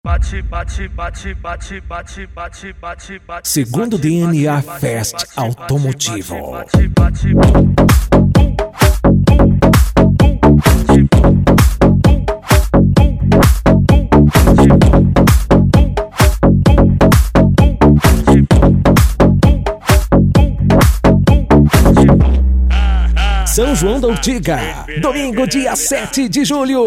Segundo DNA Fest Automotivo. São João da Urtiga, domingo, dia 7 de julho.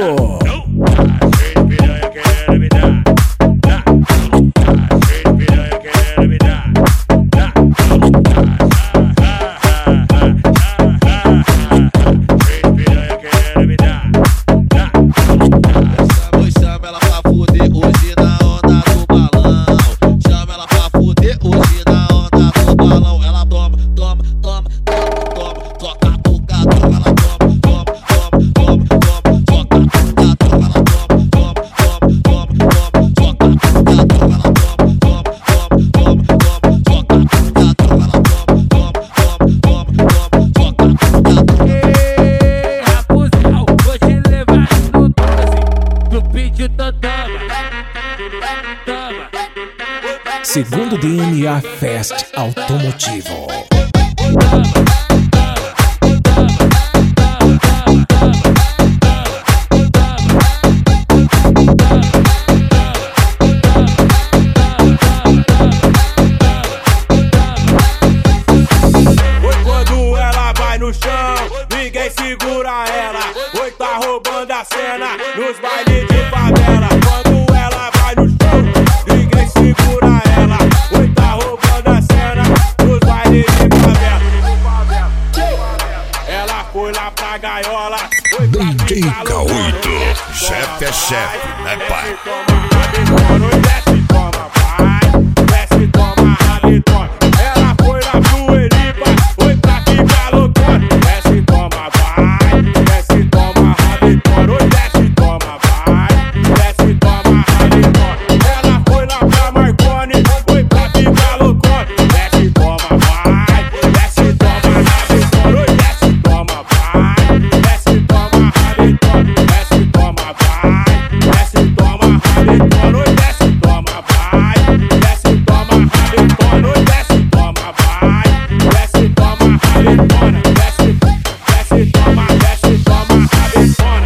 Segundo DNA Fest Automotivo. Quando ela vai no chão, ninguém segura ela. Oi, tá roubando a cena nos bailes de favela. Quando ela vai no chão, ninguém segura ela. Oi, tá roubando a cena nos bailes de favela. Ela foi lá pra gaiola. DJ K8, chefe é chefe, né, pai? Desce, toma, vai. Desce, toma, rabetona. Ela foi lá pro Elipa. Oi, pra ficar loucona. Desce, toma, vai. Desce, toma, rabetona. Oi, desce, toma, vai. Desce, toma, rabetona. Ela foi lá pra Marconi. Oi, pra ficar loucona. Desce, toma, vai. Desce, toma, rabetona. Oi, desce, toma, vai. Desce, toma, rabetona. Desce, toma, vai. Desce, toma, rabetona. Oi, desce, toma, vai. Desce, toma, rabetona. Oi, desce, toma, vai. Desce, toma, rabetona. Desce, toma, rabetona.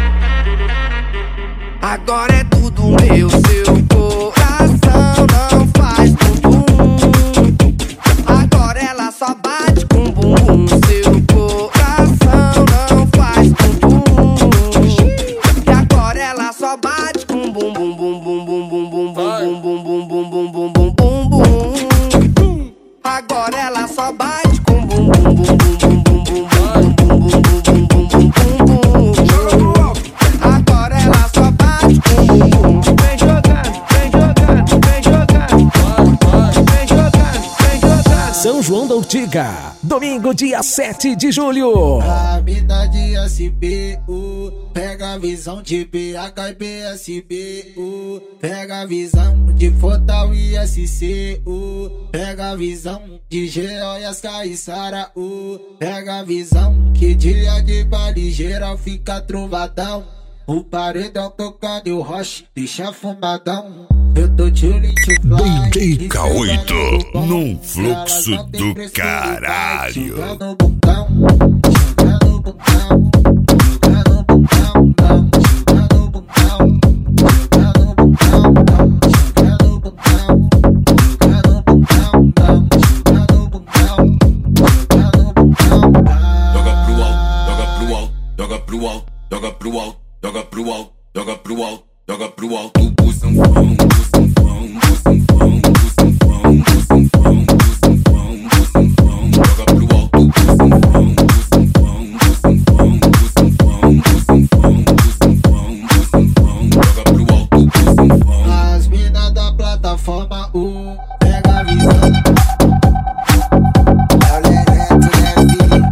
Agora é tudo meu, seu coração não faz bumbum. Agora ela só bate com bumbum. Seu coração não faz bumbum. E agora ela só bate com bumbum, bumbum, bumbum, bumbum, bumbum, bumbum, bumbum, bumbum, bumbum. Agora ela só bate com bumbum, bumbum, bumbum, bumbum, bumbum, bumbum, bumbum, bumbum. Agora ela só bate com bumbum. Vem jogando, vem jogando, vem jogando. Vem jogando, vem jogando. São João da Urtiga, domingo, dia 7 de julho. A vida de SPU, pega a visão de PH e PSBU, pega a visão de Fotal e SCU, pega a visão de Geo e as Caissara, pega a visão que dia de baile geral fica trovadão. O paredão tocando e o roche deixa fumadão. Eu tô chillin' to fly. DJ K8, num fluxo do caralho. Jogando bundão, jogando bundão, jogando bundão, jogando bundão, jogando bundão, jogando bundão, jogando bundão, jogando bundão, jogando bundão. Joga pro alto, joga pro alto, joga pro alto, joga pro alto, joga pro alto, joga pro alto, joga pro alto. O sanfão, o sanfão, o sanfão, o sanfão, o sanfão, o sanfão, o sanfão. Joga pro alto, o sanfão, o sanfão, o sanfão, o sanfão, o sanfão, o sanfão, o sanfão. Joga pro alto, o sanfão. As minas da plataforma pega a visão. É o Lereto, né, filho?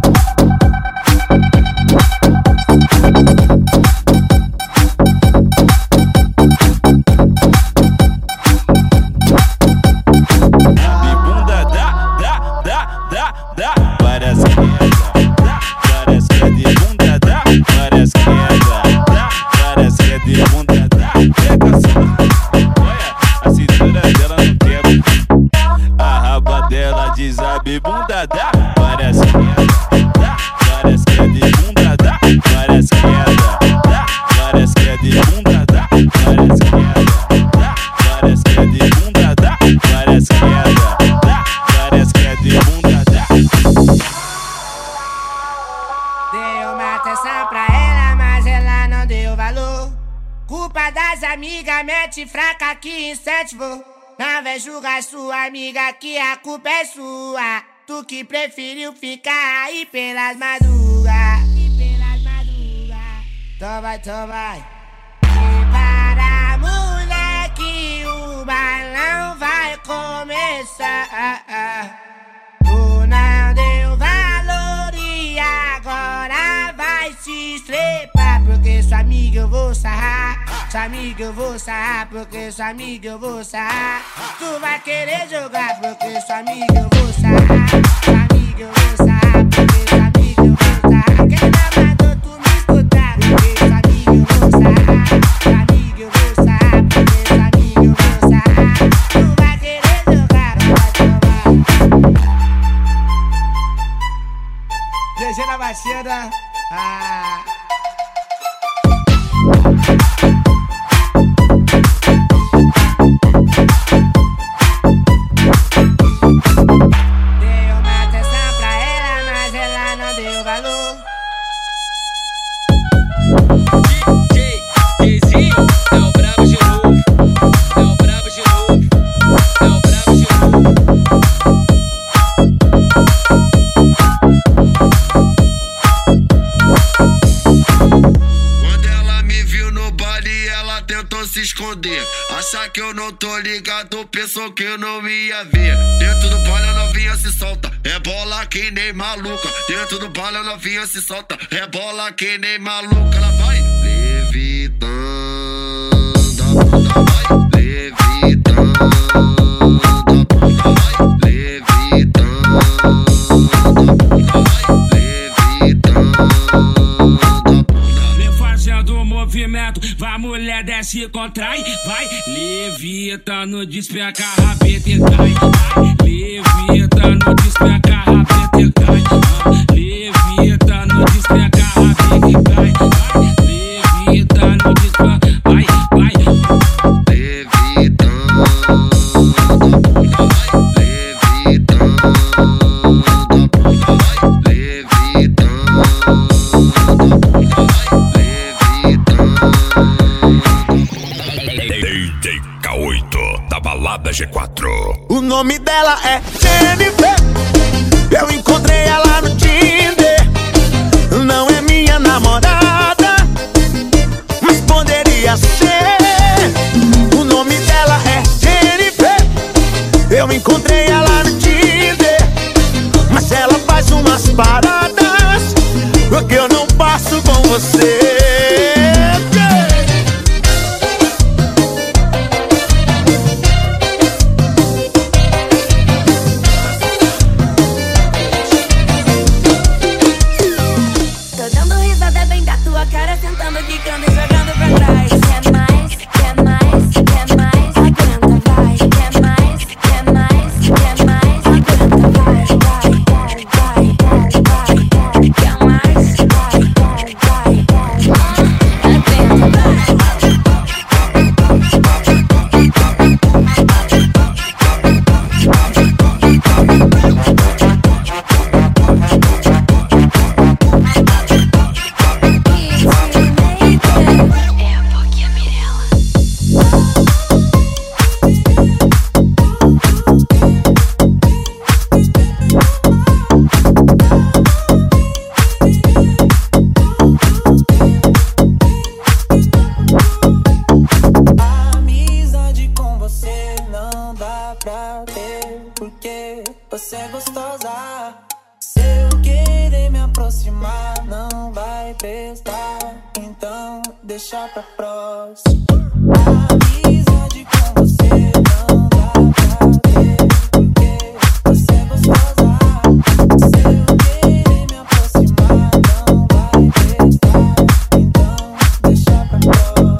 mente fraca que incentivou. Não vem julgar sua amiga que a culpa é sua. Tu que preferiu ficar aí pelas madrugas. Então vai. Prepara, moleque, o balão vai começar. Tu não deu valor e agora vai se estrepar. Porque sua amiga eu vou sarrar. Sua amiga eu vou sarrar, porque sua amiga eu vou sarrar. Tu vai querer jogar, porque sua amiga eu vou sarrar. Sua amiga eu vou sarrar, porque sua amiga eu vou sarrar. Quem tá mandou tu me escutar, porque sua amiga eu vou sarrar. Sua amiga eu vou sarrar, porque sua amiga eu vou sarrar. Tu vai querer jogar, vai tomar. GG na batida. Dei uma atenção pra ela, mas ela não deu valor. DJzinho, é o brabo de novo. É o brabo de novo. É o brabo de novo. Quando ela me viu no baile, ela tentou se esconder. Achar que eu não tô ligado, pensou que eu não ia ver. Dentro do baile a novinha se solta, rebola que nem maluca. Dentro do baile a novinha se solta, rebola que nem maluca. Ela vai levitando, a bunda vai levitando, a bunda vai levitando, a bunda vai levitando. Vem fazendo movimento, vai mulher, desce e contrai. Vai levitando, despenca a rabeta e cai. Vai levitando, despenca a rabeta e cai. Levitando, despenca a rabeta e cai. Vai levitando, despenca, vai. Levitando, vai levitando, vai levitando, DJ K8 da balada G4. O nome dela é Jennifer. Eu encontrei ela no Tinder. Não é minha namorada, mas poderia ser. O nome dela é Jennifer. Eu encontrei ela no Tinder, mas ela faz umas paradas porque eu não passo com você. Cara sentando, quicando e jogando pra trás. Quer mais, quer mais, quer mais. Aguenta, vai. Quer mais, quer mais, quer mais. Aguenta, vai, vai, vai, vai, vai. Quer mais, vai, vai, vai, vai. Aguenta, vai. Você é gostosa. Se eu querer me aproximar, não vai prestar. Então deixa pra próxima. Amizade com você não dá pra ter, porque você é gostosa. Se eu querer me aproximar, não vai prestar. Então deixa pra próxima.